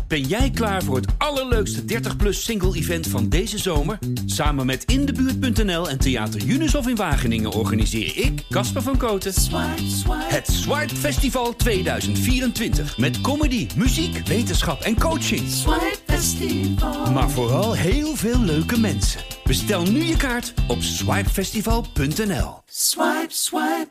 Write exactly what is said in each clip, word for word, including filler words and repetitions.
Ben jij klaar voor het allerleukste dertig plus single event van deze zomer? Samen met In de Buurt punt n l en Theater Junushof in Wageningen organiseer ik, Casper van Kooten, Swipe, Swipe. Het Swipe Festival tweeduizend vierentwintig. Met comedy, muziek, wetenschap en coaching. Swipe Festival. Maar vooral heel veel leuke mensen. Bestel nu je kaart op swipe festival punt n l. Swipe, swipe.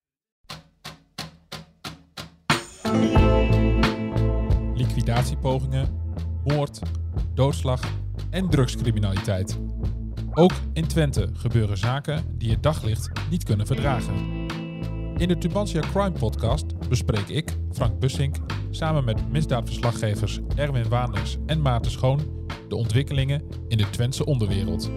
Liquidatiepogingen, moord, doodslag en drugscriminaliteit. Ook in Twente gebeuren zaken die het daglicht niet kunnen verdragen. In de Tubantia Crime Podcast bespreek ik, Frank Bussink, samen met misdaadverslaggevers Erwin Waanders en Maarten Schoon de ontwikkelingen in de Twentse onderwereld.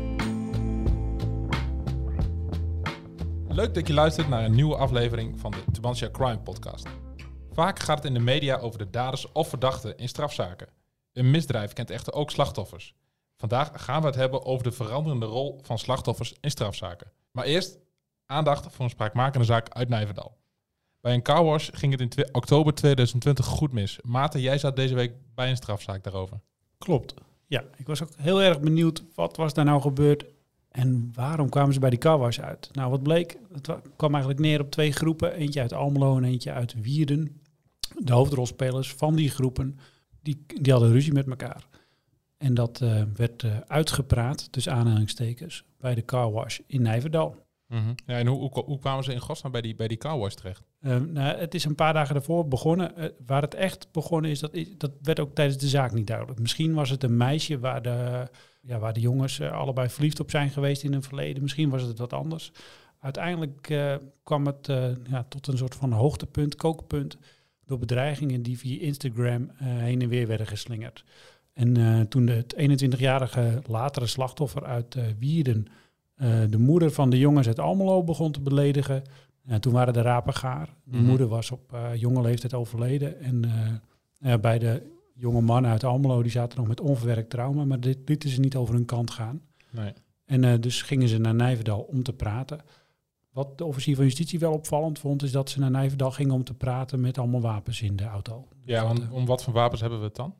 Leuk dat je luistert naar een nieuwe aflevering van de Tubantia Crime Podcast. Vaak gaat het in de media over de daders of verdachten in strafzaken. Een misdrijf kent echter ook slachtoffers. Vandaag gaan we het hebben over de veranderende rol van slachtoffers in strafzaken. Maar eerst aandacht voor een spraakmakende zaak uit Nijverdal. Bij een carwash ging het in tw- oktober tweeduizend twintig goed mis. Maarten, jij zat deze week bij een strafzaak daarover. Klopt. Ja, ik was ook heel erg benieuwd, wat was daar nou gebeurd en waarom kwamen ze bij die carwash uit? Nou, wat bleek, het kwam eigenlijk neer op twee groepen. Eentje uit Almelo en eentje uit Wierden. De hoofdrolspelers van die groepen, die, die hadden ruzie met elkaar. En dat uh, werd uh, uitgepraat, tussen aanhalingstekens, bij de carwash in Nijverdal. Mm-hmm. Ja, en hoe, hoe, hoe kwamen ze in godsnaam bij die, bij die carwash terecht? Uh, nou, het is een paar dagen daarvoor begonnen. Uh, waar het echt begonnen is, dat, is, dat werd ook tijdens de zaak niet duidelijk. Misschien was het een meisje waar de, ja, waar de jongens uh, allebei verliefd op zijn geweest in het verleden. Misschien was het wat anders. Uiteindelijk uh, kwam het uh, ja, tot een soort van hoogtepunt, kookpunt, door bedreigingen die via Instagram uh, heen en weer werden geslingerd. En uh, toen het eenentwintigjarige latere slachtoffer uit uh, Wierden uh, de moeder van de jongens uit Almelo begon te beledigen, uh, toen waren de rapen gaar. De mm-hmm. moeder was op uh, jonge leeftijd overleden. En uh, uh, bij de jonge mannen uit Almelo, die zaten nog met onverwerkt trauma, maar dit lieten ze niet over hun kant gaan. Nee. En uh, dus gingen ze naar Nijverdal om te praten. Wat de officier van justitie wel opvallend vond, is dat ze naar Nijverdal gingen om te praten met allemaal wapens in de auto. Ja, dus want dat, uh, om wat voor wapens hebben we het dan?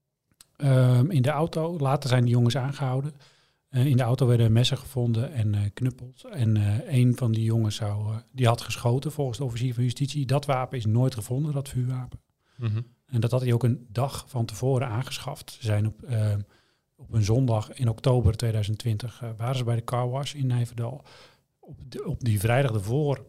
Um, in de auto. Later zijn die jongens aangehouden. Uh, in de auto werden messen gevonden en uh, knuppels. En uh, een van die jongens zou, uh, die had geschoten volgens de officier van justitie. Dat wapen is nooit gevonden, dat vuurwapen. Mm-hmm. En dat had hij ook een dag van tevoren aangeschaft. Ze zijn op, uh, op een zondag in oktober tweeduizend twintig uh, waren ze bij de carwash in Nijverdal. Op, de, op die vrijdag ervoor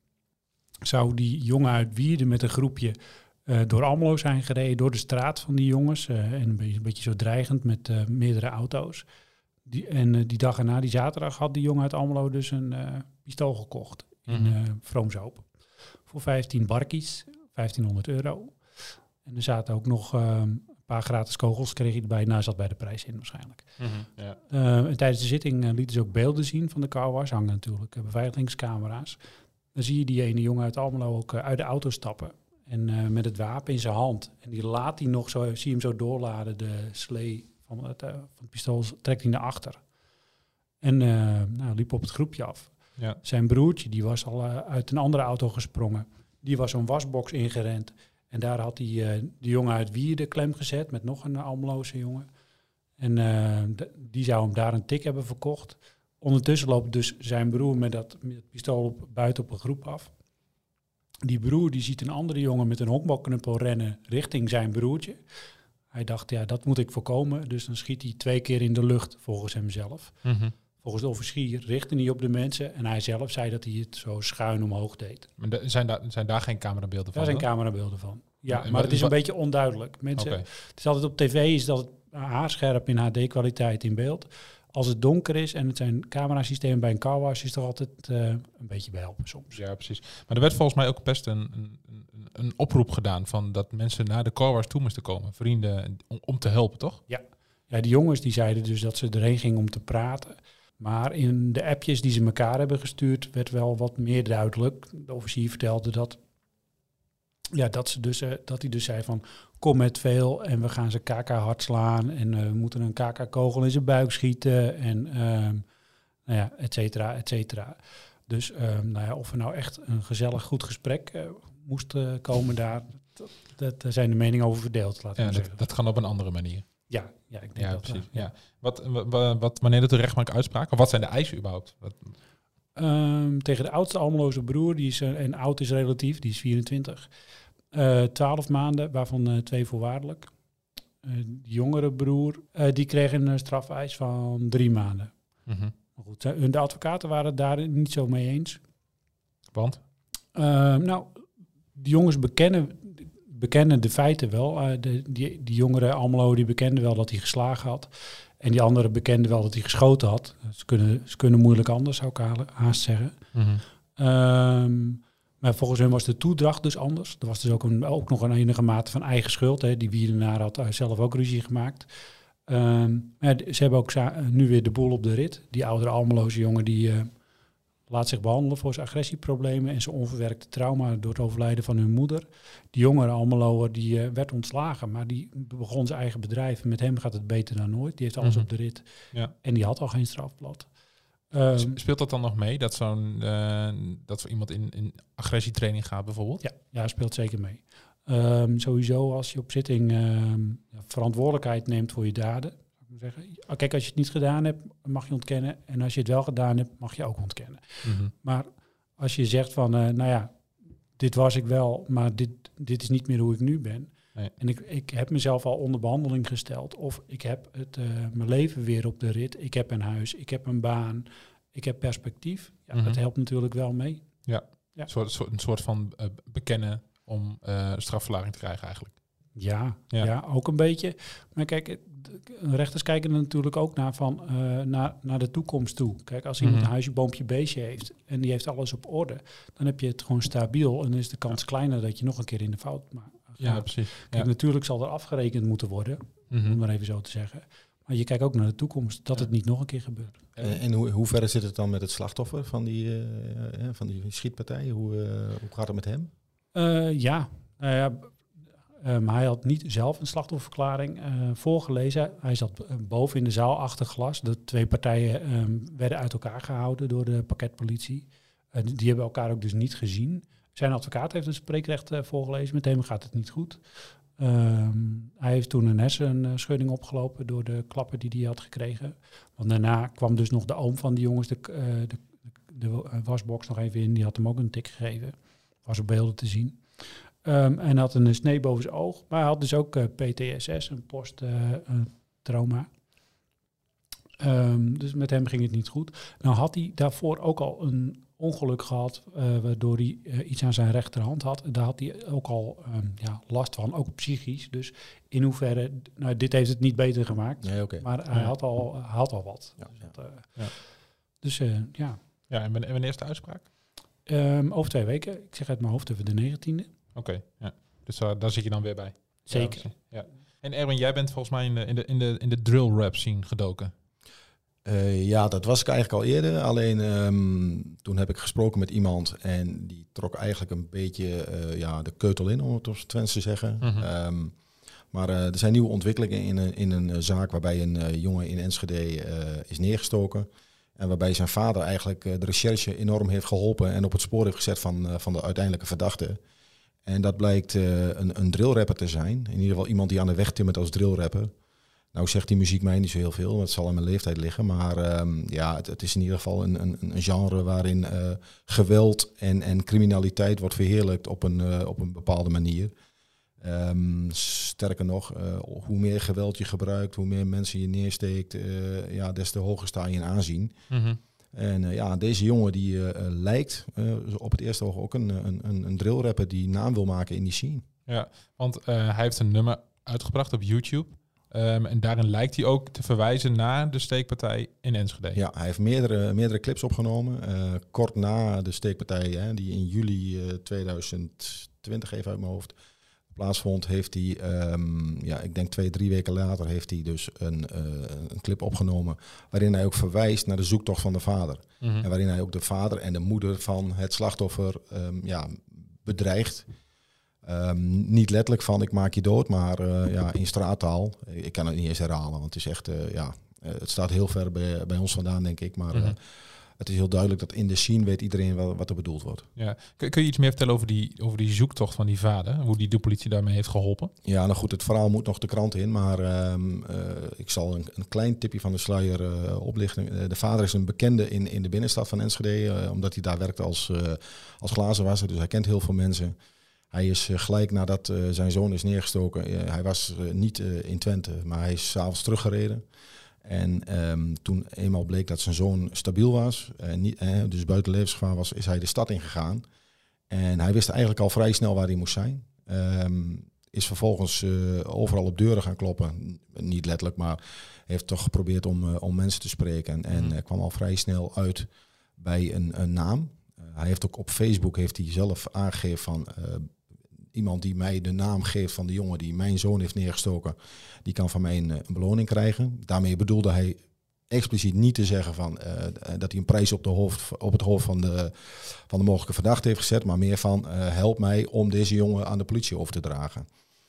zou die jongen uit Wierden met een groepje uh, door Almelo zijn gereden, door de straat van die jongens. Uh, en een beetje, een beetje zo dreigend met uh, meerdere auto's. Die, en uh, die dag erna, die zaterdag, had die jongen uit Almelo dus een uh, pistool gekocht in uh, Vroomshoop. Voor vijftien barkies, vijftienhonderd euro. En er zaten ook nog uh, een paar gratis kogels, kreeg je erbij. Nou, zat bij de prijs in waarschijnlijk. Mm-hmm, ja. uh, en tijdens de zitting uh, lieten ze ook beelden zien van de carwash. Hangen natuurlijk uh, beveiligingscamera's. Dan zie je die ene jongen uit Almelo ook uh, uit de auto stappen. En uh, met het wapen in zijn hand. En die laat hij nog zo, zie je hem zo doorladen, de slee van het, uh, van het pistool, trekt hij naar achter. En uh, nou, liep op het groepje af. Ja. Zijn broertje, die was al uh, uit een andere auto gesprongen. Die was zo'n wasbox ingerend. En daar had hij uh, de jongen uit Wierden klem gezet met nog een uh, Almeloze jongen. En uh, d- die zou hem daar een tik hebben verkocht. Ondertussen loopt dus zijn broer met dat, met dat pistool op, buiten op een groep af. Die broer die ziet een andere jongen met een honkbalknuppel rennen richting zijn broertje. Hij dacht, ja, dat moet ik voorkomen. Dus dan schiet hij twee keer in de lucht, volgens hemzelf. Mm-hmm. Volgens de officier richtte hij op de mensen. En hij zelf zei dat hij het zo schuin omhoog deed. Maar de, zijn, daar, zijn daar geen camerabeelden van? Daar zijn dan? camerabeelden van. Ja, En maar wat- het is een wat- beetje onduidelijk. Mensen, Okay. Het is altijd op tv is dat het haarscherp in H D-kwaliteit in beeld. Als het donker is en het zijn camerasystemen bij een carwash, is het toch altijd uh, een beetje behelpen soms. Ja, precies. Maar er werd volgens mij ook best een, een, een, een oproep gedaan van dat mensen naar de carwash toe moesten komen. Vrienden, om, om te helpen, toch? Ja, die jongens die zeiden dus dat ze erheen gingen om te praten. Maar in de appjes die ze elkaar hebben gestuurd, werd wel wat meer duidelijk. De officier vertelde dat, ja, dat, ze dus, uh, dat hij dus zei van, kom met veel en we gaan ze K K hard slaan. En uh, we moeten een K K-kogel in zijn buik schieten en um, nou ja, et cetera, et cetera. Dus um, nou ja, of er nou echt een gezellig goed gesprek uh, moest uh, komen daar, dat, dat, daar zijn de meningen over verdeeld, laten we ja, zeggen. Dat, dat kan op een andere manier. Ja, ja, ik denk Ja, dat... precies. Uh, ja. Wat, wat, wat, wanneer de rechtbank uitspraak? Of wat zijn de eisen überhaupt? Wat... Um, tegen de oudste Almeloze broer, die is, uh, en oud is relatief, die is vierentwintig. Uh, twaalf maanden, waarvan uh, twee voorwaardelijk. Uh, de jongere broer, uh, die kreeg een uh, strafeis van drie maanden. Mm-hmm. Maar goed, de advocaten waren het daar niet zo mee eens. Want? Uh, nou, de jongens bekennen, bekennen de feiten wel. Uh, de, die, die jongere Almelo die bekende wel dat hij geslagen had. En die andere bekende wel dat hij geschoten had. Ze kunnen, ze kunnen moeilijk anders, zou ik haast zeggen. Mm-hmm. Um, maar volgens hen was de toedracht dus anders. Er was dus ook, een, ook nog een enige mate van eigen schuld. Hè. Die Wierenaar had zelf ook ruzie gemaakt. Um, ja, ze hebben ook za- nu weer de boel op de rit. Die oudere Almeloze jongen die uh, laat zich behandelen voor zijn agressieproblemen en zijn onverwerkte trauma door het overlijden van hun moeder. Die jongere Almeloer die uh, werd ontslagen, maar die begon zijn eigen bedrijf. En met hem gaat het beter dan nooit. Die heeft alles Mm-hmm. op de rit. Ja. En die had al geen strafblad. Um, Speelt dat dan nog mee, dat zo'n uh, dat zo iemand in, in agressietraining gaat bijvoorbeeld? Ja, ja, speelt zeker mee. Um, sowieso als je op zitting um, verantwoordelijkheid neemt voor je daden. Zeggen. Kijk, als je het niet gedaan hebt, mag je ontkennen. En als je het wel gedaan hebt, mag je ook ontkennen. Mm-hmm. Maar als je zegt van, uh, nou ja, dit was ik wel, maar dit, dit is niet meer hoe ik nu ben. Nee. En ik, ik heb mezelf al onder behandeling gesteld. Of ik heb het, uh, mijn leven weer op de rit. Ik heb een huis, ik heb een baan, ik heb perspectief. Ja, Mm-hmm. dat helpt natuurlijk wel mee. Ja, ja. Een, soort, soort, een soort van uh, bekennen om uh, strafverlaging te krijgen eigenlijk. Ja, ja. ja, ook een beetje. Maar kijk, rechters kijken er natuurlijk ook naar, van, uh, naar, naar de toekomst toe. Kijk, als iemand Mm-hmm. een huisje, boompje, beestje heeft en die heeft alles op orde, dan heb je het gewoon stabiel en dan is de kans kleiner dat je nog een keer in de fout maakt. Ja, precies. Kijk, ja. natuurlijk zal er afgerekend moeten worden, Mm-hmm. om maar even zo te zeggen. Maar je kijkt ook naar de toekomst, dat ja. het niet nog een keer gebeurt. En, en hoe, hoe ver zit het dan met het slachtoffer van die, uh, uh, van die schietpartij? Hoe, uh, hoe gaat het met hem? Uh, ja, nou ja... Um, hij had niet zelf een slachtofferverklaring uh, voorgelezen. Hij zat uh, boven in de zaal achter glas. De twee partijen um, werden uit elkaar gehouden door de pakketpolitie. Uh, die hebben elkaar ook dus niet gezien. Zijn advocaat heeft een spreekrecht uh, voorgelezen. Met hem gaat het niet goed. Um, hij heeft toen een hersenschudding opgelopen door de klappen die hij had gekregen. Want daarna kwam dus nog de oom van die jongens de, uh, de, de, de wasbox nog even in. Die had hem ook een tik gegeven. Was op beelden te zien. Um, en had een snee boven zijn oog. Maar hij had dus ook uh, P T S S, een posttrauma. Uh, um, dus met hem ging het niet goed. Nou had hij daarvoor ook al een ongeluk gehad, uh, waardoor hij uh, iets aan zijn rechterhand had. Daar had hij ook al um, ja, last van, ook psychisch. Dus in hoeverre, nou, dit heeft het niet beter gemaakt. Nee, okay. Maar hij ja. had, al, hij had al wat. Ja, dus ja. dat, uh, Ja. dus uh, ja. Ja, en wanneer is de uitspraak? Um, over twee weken. Ik zeg uit mijn hoofd even de negentiende. Oké, okay, ja. Dus uh, daar zit je dan weer bij. Zeker. Ja, ja. En Erwin, jij bent volgens mij in de, in de, in de, in de drill rap scene gedoken. Uh, ja, dat was ik eigenlijk al eerder. Alleen um, toen heb ik gesproken met iemand en die trok eigenlijk een beetje uh, ja, de keutel in, om het op Twents te zeggen. Mm-hmm. Um, maar uh, er zijn nieuwe ontwikkelingen in een, in een uh, zaak waarbij een uh, jongen in Enschede uh, is neergestoken. En waarbij zijn vader eigenlijk uh, de recherche enorm heeft geholpen en op het spoor heeft gezet van, uh, van de uiteindelijke verdachte. En dat blijkt uh, een, een drillrapper te zijn. In ieder geval iemand die aan de weg timmert als drillrapper. Nou zegt die muziek mij niet zo heel veel, het zal aan mijn leeftijd liggen. Maar um, ja, het, het is in ieder geval een, een, een genre waarin uh, geweld en, en criminaliteit wordt verheerlijkt op een, uh, op een bepaalde manier. Um, sterker nog, uh, hoe meer geweld je gebruikt, hoe meer mensen je neersteekt, uh, ja, des te hoger sta je in aanzien. Mm-hmm. En uh, ja, deze jongen die uh, lijkt uh, op het eerste oog ook een, een, een drillrapper die naam wil maken in die scene. Ja, want uh, hij heeft een nummer uitgebracht op YouTube. Um, en daarin lijkt hij ook te verwijzen naar de steekpartij in Enschede. Ja, hij heeft meerdere, meerdere clips opgenomen. Uh, kort na de steekpartij, hè, die in juli uh, tweeduizend twintig, even uit mijn hoofd, plaatsvond, heeft hij, um, ja, ik denk twee, drie weken later, heeft hij dus een, uh, een clip opgenomen waarin hij ook verwijst naar de zoektocht van de vader. Mm-hmm. En waarin hij ook de vader en de moeder van het slachtoffer um, ja, bedreigt. Um, niet letterlijk van ik maak je dood, maar uh, ja, in straattaal. Ik kan het niet eens herhalen, want het is echt, uh, ja, uh, het staat heel ver bij, bij ons vandaan, denk ik. Maar Mm-hmm. het is heel duidelijk dat in de scene weet iedereen wel wat er bedoeld wordt. Ja. Kun, kun je iets meer vertellen over die, over die zoektocht van die vader? Hoe die de politie daarmee heeft geholpen? Ja, nou goed, het verhaal moet nog de krant in. Maar um, uh, ik zal een, een klein tipje van de sluier uh, oplichten. Uh, de vader is een bekende in, in de binnenstad van Enschede. Uh, omdat hij daar werkt als, uh, als glazenwasser. Dus hij kent heel veel mensen. Hij is uh, gelijk nadat uh, zijn zoon is neergestoken. Uh, hij was uh, niet uh, in Twente, maar hij is 's avonds teruggereden. En um, toen eenmaal bleek dat zijn zoon stabiel was, uh, niet, eh, dus buiten levensgevaar was, is hij de stad ingegaan. En hij wist eigenlijk al vrij snel waar hij moest zijn. Um, is vervolgens uh, overal op deuren gaan kloppen. Niet letterlijk, maar heeft toch geprobeerd om, uh, om mensen te spreken. En mm. uh, kwam al vrij snel uit bij een, een naam. Uh, hij heeft ook op Facebook heeft hij zelf aangegeven van uh, iemand die mij de naam geeft van de jongen die mijn zoon heeft neergestoken, die kan van mij een, een beloning krijgen. Daarmee bedoelde hij expliciet niet te zeggen van, uh, dat hij een prijs op, de hoofd, op het hoofd van de, van de mogelijke verdachte heeft gezet, maar meer van uh, help mij om deze jongen aan de politie over te dragen.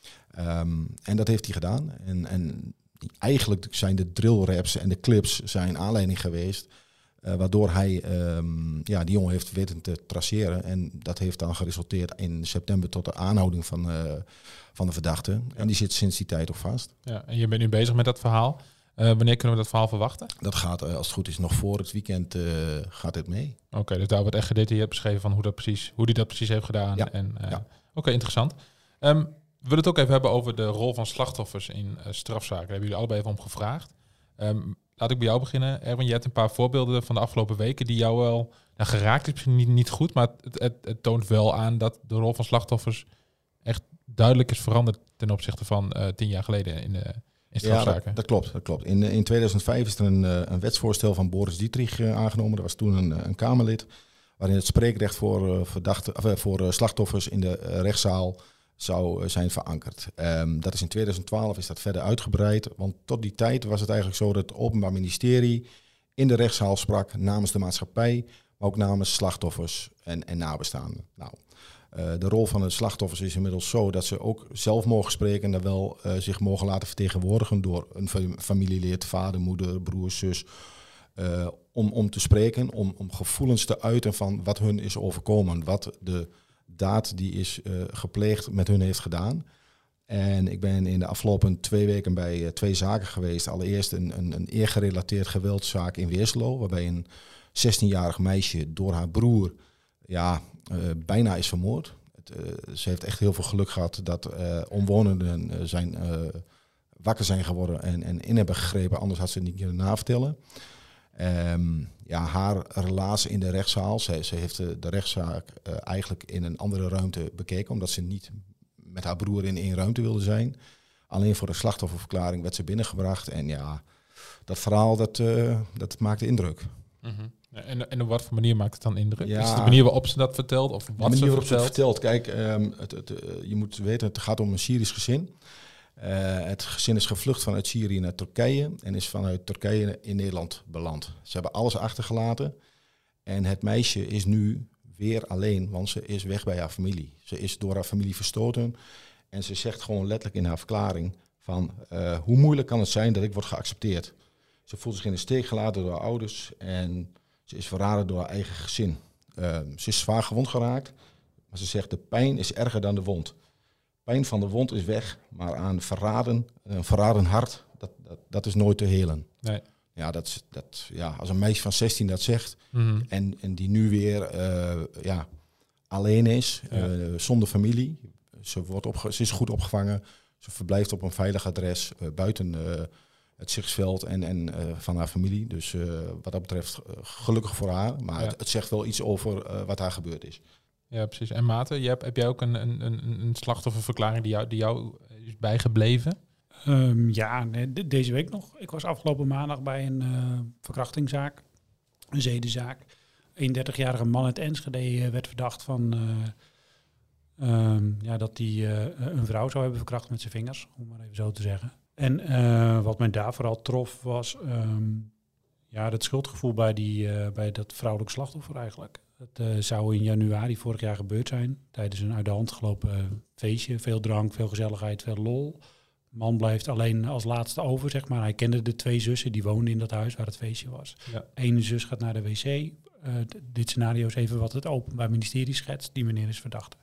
Um, en dat heeft hij gedaan. En, en eigenlijk zijn de drillraps en de clips zijn aanleiding geweest, Uh, waardoor hij um, ja, die jongen heeft weten te traceren. En dat heeft dan geresulteerd in september tot de aanhouding van, uh, van de verdachte. Ja. En die zit sinds die tijd ook vast. Ja, en je bent nu bezig met dat verhaal. Uh, wanneer kunnen we dat verhaal verwachten? Dat gaat, uh, als het goed is, nog voor het weekend uh, gaat het mee. Oké, okay, dus daar wordt echt gedetailleerd beschreven van hoe dat precies, hoe die dat precies heeft gedaan. Ja. En, uh, ja. Oké, okay, interessant. Um, we willen het ook even hebben over de rol van slachtoffers in uh, strafzaken. Daar hebben jullie allebei even om gevraagd. Um, Laat ik bij jou beginnen. Erwin, je hebt een paar voorbeelden van de afgelopen weken die jou wel nou, geraakt is misschien niet, niet goed, maar het, het, het toont wel aan dat de rol van slachtoffers echt duidelijk is veranderd ten opzichte van uh, tien jaar geleden in, uh, in strafzaken. Ja, dat, dat klopt. Dat klopt. In, in tweeduizend vijf is er een, een wetsvoorstel van Boris Dietrich uh, aangenomen. Dat was toen een, een Kamerlid, waarin het spreekrecht voor, uh, verdachte, of, uh, voor uh, slachtoffers in de uh, rechtszaal zou zijn verankerd. Um, dat is in tweeduizend twaalf is dat verder uitgebreid, want tot die tijd was het eigenlijk zo dat het Openbaar Ministerie in de rechtszaal sprak namens de maatschappij, maar ook namens slachtoffers en, en nabestaanden. Nou, uh, de rol van de slachtoffers is inmiddels zo dat ze ook zelf mogen spreken en dan wel uh, zich mogen laten vertegenwoordigen door een familielid, vader, moeder, broer, zus, uh, om, om te spreken, om, om gevoelens te uiten van wat hun is overkomen, wat de daad die is uh, gepleegd met hun heeft gedaan. En ik ben in de afgelopen twee weken bij uh, twee zaken geweest. Allereerst een, een, een eergerelateerd geweldszaak in Weerslo, waarbij een zestienjarig meisje door haar broer ja, uh, bijna is vermoord. Het, uh, ze heeft echt heel veel geluk gehad dat uh, omwonenden uh, zijn, uh, wakker zijn geworden en, en in hebben gegrepen. Anders had ze het niet kunnen navertellen. Um, ja, haar relatie in de rechtszaal, ze, ze heeft de, de rechtszaak uh, eigenlijk in een andere ruimte bekeken, omdat ze niet met haar broer in één ruimte wilde zijn. Alleen voor de slachtofferverklaring werd ze binnengebracht en ja, dat verhaal dat, uh, dat maakte indruk. Mm-hmm. En, en op wat voor manier maakt het dan indruk? Ja, is het de manier waarop ze dat vertelt? Of wat de manier ze waarop vertelt? ze het vertelt. Kijk, um, het, het, uh, je moet weten, het gaat om een Syrisch gezin. Uh, het gezin is gevlucht vanuit Syrië naar Turkije en is vanuit Turkije in Nederland beland. Ze hebben alles achtergelaten en het meisje is nu weer alleen, want ze is weg bij haar familie. Ze is door haar familie verstoten en ze zegt gewoon letterlijk in haar verklaring van uh, hoe moeilijk kan het zijn dat ik word geaccepteerd. Ze voelt zich in de steek gelaten door haar ouders en ze is verraden door haar eigen gezin. Uh, ze is zwaar gewond geraakt, maar ze zegt de pijn is erger dan de wond. Pijn van de wond is weg, maar aan verraden, een verraden hart, dat, dat, dat is nooit te helen. Nee. Ja, dat, dat, ja, als een meisje van zestien dat zegt Mm-hmm. en, en die nu weer uh, ja, alleen is, ja. uh, zonder familie. Ze, wordt opge- ze is goed opgevangen, ze verblijft op een veilig adres uh, buiten uh, het zichtsveld en, en uh, van haar familie. Dus uh, wat dat betreft uh, gelukkig voor haar, maar ja. het, het zegt wel iets over uh, wat haar gebeurd is. Ja, precies. En Maarten, je hebt, heb jij ook een, een, een, een slachtofferverklaring die jou, die jou is bijgebleven? Um, ja, nee, de, deze week nog. Ik was afgelopen maandag bij een uh, verkrachtingszaak, een zedenzaak. Een eenendertigjarige man uit Enschede uh, werd verdacht van uh, um, ja, dat hij uh, een vrouw zou hebben verkracht met zijn vingers, om maar even zo te zeggen. En uh, wat mij daar vooral trof was um, ja, het schuldgevoel bij, die, uh, bij dat vrouwelijk slachtoffer eigenlijk. Het uh, zou in januari vorig jaar gebeurd zijn, tijdens een uit de hand gelopen uh, feestje. Veel drank, veel gezelligheid, veel lol. man blijft alleen als laatste over, zeg maar. Hij kende de twee zussen, die woonden in dat huis waar het feestje was. Ja. Ene zus gaat naar de wc. Uh, d- dit scenario is even wat het Openbaar Ministerie schetst. Die meneer is verdachte.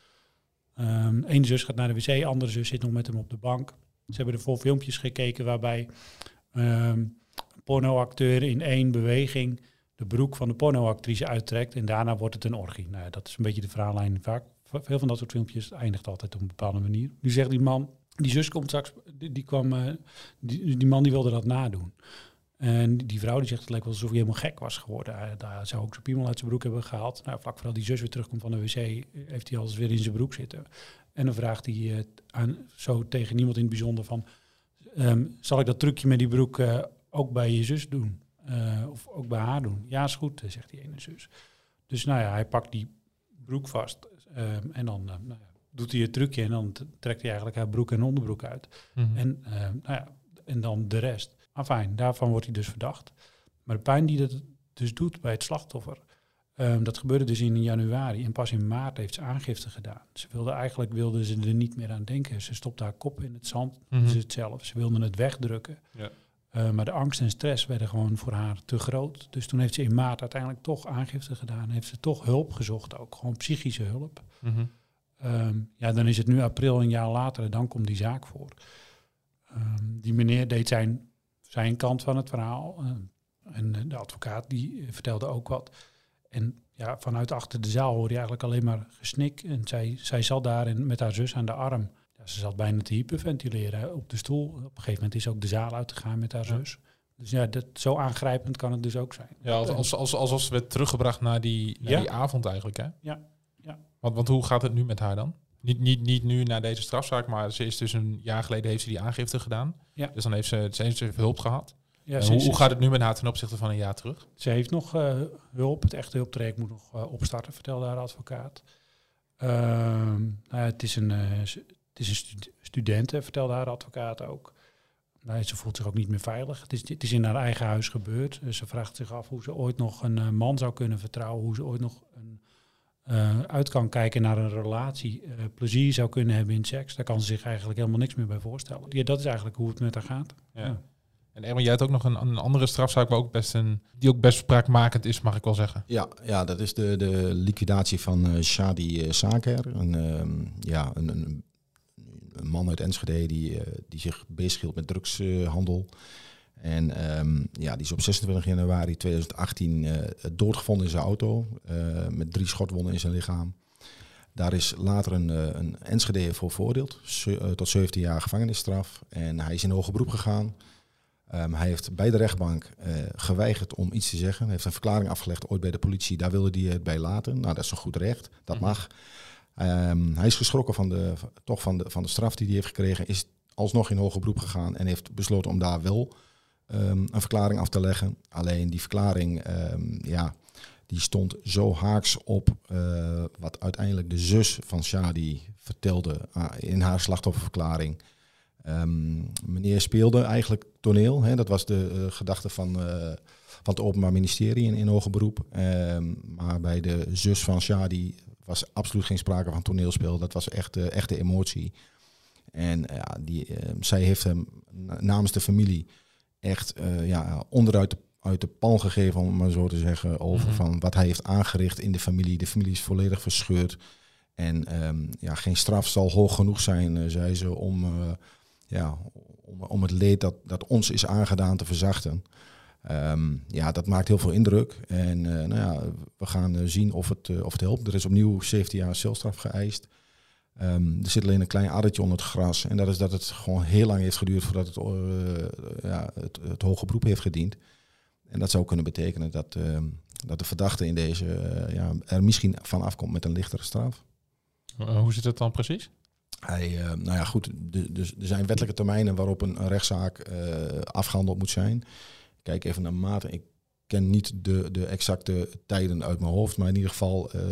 Um, Ene zus gaat naar de wc, andere zus zit nog met hem op de bank. Ze hebben er vol filmpjes gekeken waarbij um, een pornoacteur in één beweging de broek van de pornoactrice uittrekt en daarna wordt het een orgie. Nou ja, dat is een beetje de verhaallijn. Vaak, veel van dat soort filmpjes eindigt altijd op een bepaalde manier. Nu zegt die man, die zus komt straks, die, die kwam, uh, die, die man die wilde dat nadoen. En die vrouw die zegt, het lijkt wel alsof hij helemaal gek was geworden. Hij, daar zou ook zijn piemel uit zijn broek hebben gehaald. Nou, vlak voordat die zus weer terugkomt van de wc, heeft hij alles weer in zijn broek zitten. En dan vraagt hij uh, aan, zo tegen niemand in het bijzonder van, um, zal ik dat trucje met die broek uh, ook bij je zus doen? Uh, of ook bij haar doen? Ja, is goed, zegt die ene zus. Dus nou ja, hij pakt die broek vast um, en dan uh, nou ja, doet hij het trucje en dan t- trekt hij eigenlijk haar broek en onderbroek uit. Mm-hmm. En, uh, nou ja, en dan de rest. Afijn, daarvan wordt hij dus verdacht. Maar de pijn die dat dus doet bij het slachtoffer, um, dat gebeurde dus in januari en pas in maart heeft ze aangifte gedaan. Ze wilde eigenlijk wilde ze er niet meer aan denken. Ze stopte haar kop in het zand, mm-hmm. ze het zelf. Ze wilde het wegdrukken. Ja. Uh, maar de angst en stress werden gewoon voor haar te groot. Dus toen heeft ze in maart uiteindelijk toch aangifte gedaan. Heeft ze toch hulp gezocht ook, gewoon psychische hulp. Mm-hmm. Um, ja, dan is het nu april, een jaar later, en dan komt die zaak voor. Um, die meneer deed zijn, zijn kant van het verhaal. Uh, en de advocaat die uh, vertelde ook wat. En ja, vanuit achter de zaal hoor je eigenlijk alleen maar gesnik. En zij, zij zat daar en met haar zus aan de arm. Ja, ze zat bijna te hyperventileren hè, op de stoel. Op een gegeven moment is ook de zaal uitgegaan met haar zus. Dus ja, dat, zo aangrijpend kan het dus ook zijn. Ja, als, als, als, alsof ze werd teruggebracht naar die, naar ja. die avond eigenlijk, hè? Ja. ja. Want, want hoe gaat het nu met haar dan? Niet, niet, niet nu naar deze strafzaak, maar ze is dus een jaar geleden heeft ze die aangifte gedaan. Ja. Dus dan heeft ze, ze heeft hulp gehad. Ja, hoe, hoe gaat het nu met haar ten opzichte van een jaar terug? Ze heeft nog uh, hulp. Het echte hulptraject moet nog uh, opstarten, vertelde haar advocaat. Uh, nou ja, het is een, uh, het is een stud- student, vertelde haar advocaat ook. Nou, ze voelt zich ook niet meer veilig. Het is, het is in haar eigen huis gebeurd. Uh, ze vraagt zich af hoe ze ooit nog een uh, man zou kunnen vertrouwen. Hoe ze ooit nog een, uh, uit kan kijken naar een relatie. Uh, plezier zou kunnen hebben in seks. Daar kan ze zich eigenlijk helemaal niks meer bij voorstellen. Ja, dat is eigenlijk hoe het met haar gaat. Ja. Ja. En Erwin, jij hebt ook nog een, een andere strafzaak waar ook best een, die ook best spraakmakend is, mag ik wel zeggen. Ja, ja dat is de, de liquidatie van uh, Shadi uh, Saker. Een, um, ja, een, een, een man uit Enschede die, uh, die zich bezighield met drugshandel. Uh, en um, ja, die is op zesentwintig januari tweeduizend achttien uh, doodgevonden in zijn auto. Uh, met drie schotwonden in zijn lichaam. Daar is later een, uh, een Enschede voor veroordeeld. Se- uh, tot zeventien jaar gevangenisstraf. En hij is in hoger beroep gegaan. Um, hij heeft bij de rechtbank uh, geweigerd om iets te zeggen. Hij heeft een verklaring afgelegd ooit bij de politie. Daar wilde hij het bij laten. Nou, dat is een goed recht. Dat mag. Um, hij is geschrokken van de, toch van, de, van de straf die hij heeft gekregen. Is alsnog in hoger beroep gegaan. En heeft besloten om daar wel um, een verklaring af te leggen. Alleen die verklaring, um, ja, die stond zo haaks op uh, wat uiteindelijk de zus van Shadi vertelde uh, in haar slachtofferverklaring. Um, meneer speelde eigenlijk toneel. Hè? Dat was de uh, gedachte van, uh, van het Openbaar Ministerie in, in hoger beroep. Um, maar bij de zus van Shadi was absoluut geen sprake van toneelspel. Dat was echt uh, echte emotie. En uh, ja, die, uh, zij heeft hem namens de familie echt uh, ja, onderuit de, uit de pan gegeven, om het maar zo te zeggen, over mm-hmm. van wat hij heeft aangericht in de familie. De familie is volledig verscheurd. En um, ja, geen straf zal hoog genoeg zijn, uh, zei ze, om... Uh, Ja, om, om het leed dat, dat ons is aangedaan te verzachten. Um, ja, dat maakt heel veel indruk. En uh, nou ja, we gaan uh, zien of het, uh, of het helpt. Er is opnieuw zeventien jaar celstraf geëist. Um, er zit alleen een klein addertje onder het gras. En dat is dat het gewoon heel lang heeft geduurd voordat het, uh, ja, het, het hoge beroep heeft gediend. En dat zou kunnen betekenen dat, uh, dat de verdachte in deze uh, ja, er misschien van afkomt met een lichtere straf. Uh, hoe zit het dan precies? Hij, uh, nou ja, goed, de, de, er zijn wettelijke termijnen waarop een, een rechtszaak uh, afgehandeld moet zijn. Kijk even naar mate. Ik ken niet de, de exacte tijden uit mijn hoofd, maar in ieder geval uh,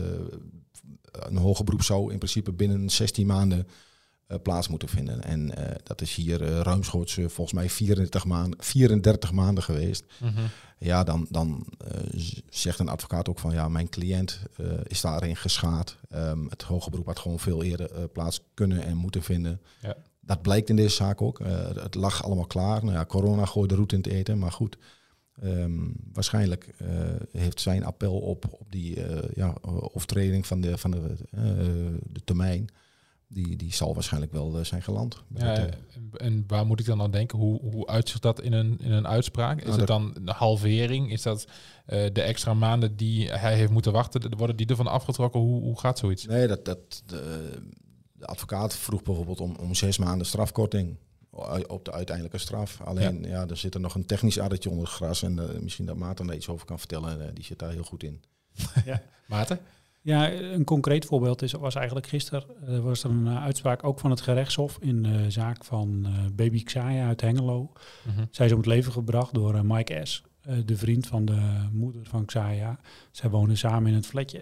een hoger beroep zou in principe binnen zestien maanden uh, plaats moeten vinden. En uh, dat is hier uh, ruimschoots uh, volgens mij vierendertig maanden, vierendertig maanden geweest. Mm-hmm. Ja, dan, dan uh, zegt een advocaat ook van ja, mijn cliënt uh, is daarin geschaad. Um, het hoger beroep had gewoon veel eerder uh, plaats kunnen en moeten vinden. Ja. dat blijkt in deze zaak ook. Uh, het lag allemaal klaar. Nou ja, corona gooide roet in het eten, maar goed. Um, waarschijnlijk uh, heeft zijn appel op, op die uh, ja, overtreding van de, van de, uh, de termijn, die, die zal waarschijnlijk wel uh, zijn geland. Ja, het, uh, en waar moet ik dan aan denken? Hoe, hoe uitzicht dat in een, in een uitspraak? Is nou, het dan een halvering? Is dat uh, de extra maanden die hij heeft moeten wachten? Worden die ervan afgetrokken? Hoe, hoe gaat zoiets? Nee, dat, dat, de, de advocaat vroeg bijvoorbeeld om, om zes maanden strafkorting op de uiteindelijke straf. Alleen, ja, ja er zit er nog een technisch addertje onder het gras. En uh, misschien dat Maarten er iets over kan vertellen. Uh, die zit daar heel goed in. Ja. Maarten? Ja, een concreet voorbeeld is, was eigenlijk gisteren. Er was er een uh, uitspraak ook van het gerechtshof in de zaak van uh, baby Xaya uit Hengelo. Mm-hmm. Zij is om het leven gebracht door uh, Mike S., uh, de vriend van de moeder van Xaya. Zij woonden samen in het flatje.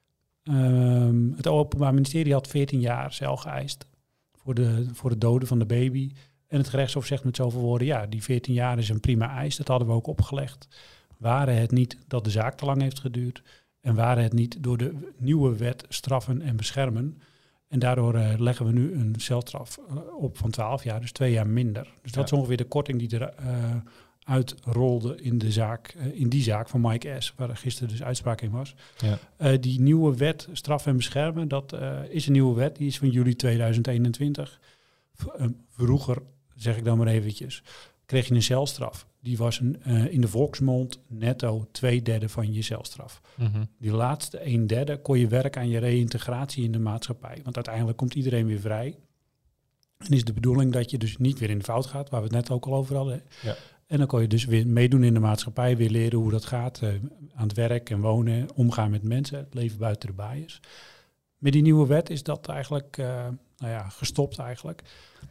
Um, het Openbaar Ministerie had veertien jaar cel geëist voor de, voor de doden van de baby. En het gerechtshof zegt met zoveel woorden, ja, die veertien jaar is een prima eis. Dat hadden we ook opgelegd. Waren het niet dat de zaak te lang heeft geduurd en waren het niet door de nieuwe wet straffen en beschermen. En daardoor uh, leggen we nu een celstraf uh, op van twaalf jaar, dus twee jaar minder. Dus dat ja. is ongeveer de korting die er uh, uitrolde in, de zaak, uh, in die zaak van Mike S., waar er gisteren dus uitspraak in was. Ja. Uh, die nieuwe wet straf en beschermen, dat uh, is een nieuwe wet, die is van juli tweeduizend eenentwintig. V- uh, vroeger, zeg ik dan maar eventjes, kreeg je een celstraf. Die was een, uh, in de volksmond netto twee derde van je celstraf. Mm-hmm. Die laatste een derde kon je werken aan je reïntegratie in de maatschappij. Want uiteindelijk komt iedereen weer vrij. En is de bedoeling dat je dus niet weer in de fout gaat, waar we het net ook al over hadden. Ja. En dan kon je dus weer meedoen in de maatschappij, weer leren hoe dat gaat. Uh, aan het werk en wonen, omgaan met mensen, het leven buiten de baaiers. Met die nieuwe wet is dat eigenlijk uh, nou ja, gestopt eigenlijk.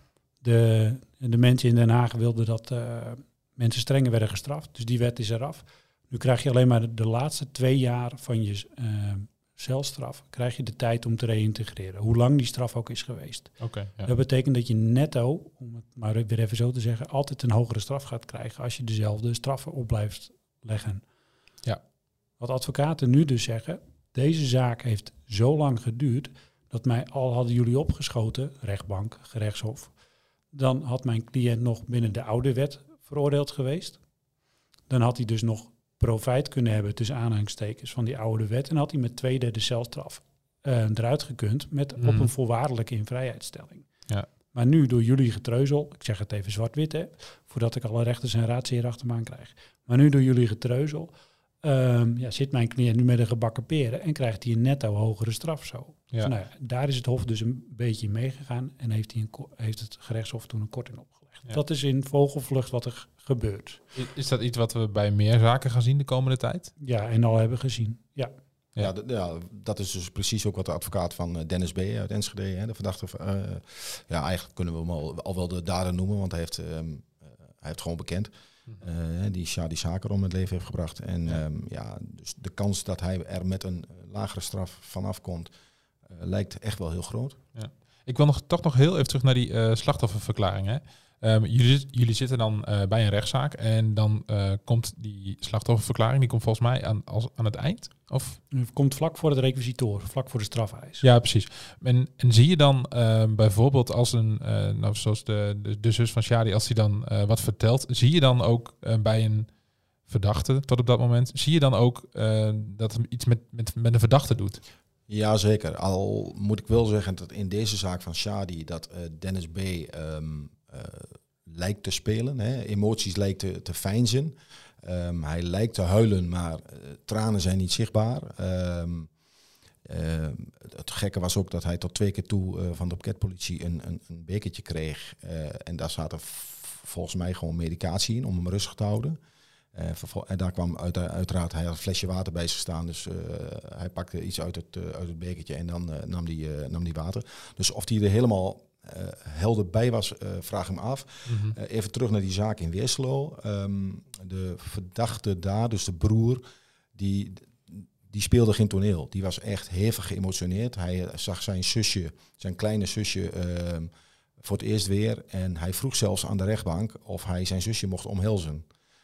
De, de mensen in Den Haag wilden dat uh, mensen strenger werden gestraft. Dus die wet is eraf. Nu krijg je alleen maar de, de laatste twee jaar van je uh, celstraf, krijg je de tijd om te reïntegreren. Hoe lang die straf ook is geweest. Okay, ja. Dat betekent dat je netto, om het maar weer even zo te zeggen, altijd een hogere straf gaat krijgen als je dezelfde straffen op blijft leggen. Ja. Wat advocaten nu dus zeggen, deze zaak heeft zo lang geduurd dat mij al hadden jullie opgeschoten, rechtbank, gerechtshof, dan had mijn cliënt nog binnen de oude wet veroordeeld geweest. Dan had hij dus nog profijt kunnen hebben tussen aanhalingstekens van die oude wet en had hij met twee derde celstraf uh, eruit gekund met mm. op een voorwaardelijke invrijheidstelling. Ja. Maar nu door jullie getreuzel, ik zeg het even zwart-wit hè, voordat ik alle rechters en raadsheren achter me aan krijg, maar nu door jullie getreuzel um, ja, zit mijn cliënt nu met een gebakken peren en krijgt hij een netto hogere straf zo. Ja. Dus, nou ja, daar is het Hof dus een beetje meegegaan en heeft, hij een ko- heeft het gerechtshof toen een korting opgelegd. Ja. Dat is in vogelvlucht wat er gebeurt. Is, is dat iets wat we bij meer zaken gaan zien de komende tijd? Ja, en al hebben gezien, ja. Ja, ja, d- ja, dat is dus precies ook wat de advocaat van Dennis B. uit Enschede, hè, de verdachte, uh, ja, eigenlijk kunnen we hem al, al wel de dader noemen, want hij heeft, um, uh, hij heeft gewoon bekend. Uh, die Shadi Zaker om het leven heeft gebracht. En ja. Um, ja, dus de kans dat hij er met een lagere straf vanaf komt, uh, lijkt echt wel heel groot. Ja. Ik wil nog, toch nog heel even terug naar die uh, slachtofferverklaring. Hè? Um, jullie, jullie zitten dan uh, bij een rechtszaak en dan uh, komt die slachtofferverklaring, die komt volgens mij aan, als, aan het eind? Of? Het komt vlak voor het requisitoor, vlak voor de strafeis. Ja, precies. En, en zie je dan uh, bijvoorbeeld als een, uh, nou zoals de, de, de zus van Shadi, als hij dan uh, wat vertelt, zie je dan ook uh, bij een verdachte tot op dat moment, zie je dan ook uh, dat het iets met, met, met een verdachte doet? Ja, zeker. Al moet ik wel zeggen dat in deze zaak van Shadi dat uh, Dennis B. Um, uh, lijkt te spelen, hè. Emoties lijkt te, te veinzen. Um, hij lijkt te huilen, maar uh, tranen zijn niet zichtbaar. Um, uh, het, het gekke was ook dat hij tot twee keer toe uh, van de paketpolitie een, een, een bekertje kreeg. Uh, en daar zaten f- volgens mij gewoon medicatie in om hem rustig te houden. Uh, vervol- en daar kwam uit, uiteraard, hij had een flesje water bij zich staan. Dus uh, hij pakte iets uit het, uh, uit het bekertje en dan uh, nam hij uh, nam die water. Dus of hij er helemaal Uh, helder bij was, uh, vraag hem af. Mm-hmm. Uh, even terug naar die zaak in Weerselo. Um, de verdachte daar, dus de broer, die, die speelde geen toneel. Die was echt hevig geëmotioneerd. Hij uh, zag zijn zusje, zijn kleine zusje, uh, voor het eerst weer. En hij vroeg zelfs aan de rechtbank of hij zijn zusje mocht omhelzen.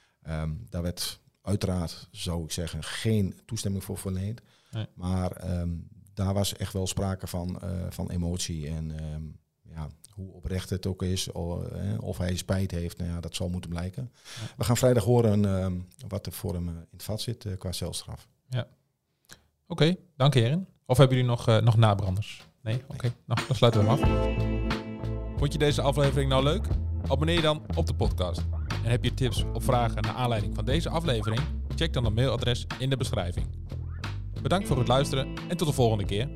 Um, daar werd uiteraard, zou ik zeggen, geen toestemming voor verleend. Nee. Maar um, daar was echt wel sprake van, uh, van emotie en... Um, ja, hoe oprecht het ook is, of, eh, of hij spijt heeft, nou ja, dat zal moeten blijken. Ja. We gaan vrijdag horen uh, wat er voor hem uh, in het vat zit uh, qua celstraf. Ja. Oké, okay, dank heren. Of hebben jullie nog, uh, nog nabranders? Nee? Oké, okay. Nou, dan sluiten we hem af. Vond je deze aflevering nou leuk? Abonneer je dan op de podcast. En heb je tips of vragen naar aanleiding van deze aflevering? Check dan het mailadres in de beschrijving. Bedankt voor het luisteren en tot de volgende keer.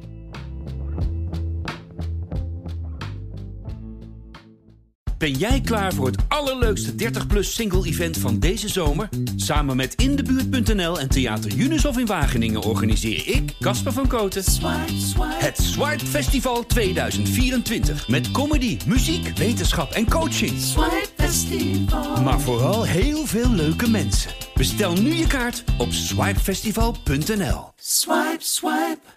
Ben jij klaar voor het allerleukste dertig plus single event van deze zomer? Samen met in de buurt punt n l en Theater Junushof in Wageningen organiseer ik, Casper van Koten, Swipe, Swipe. Het Swipe Festival tweeduizend vierentwintig. Met comedy, muziek, wetenschap en coaching. Swipe Festival. Maar vooral heel veel leuke mensen. Bestel nu je kaart op swipe festival punt n l. Swipe, swipe.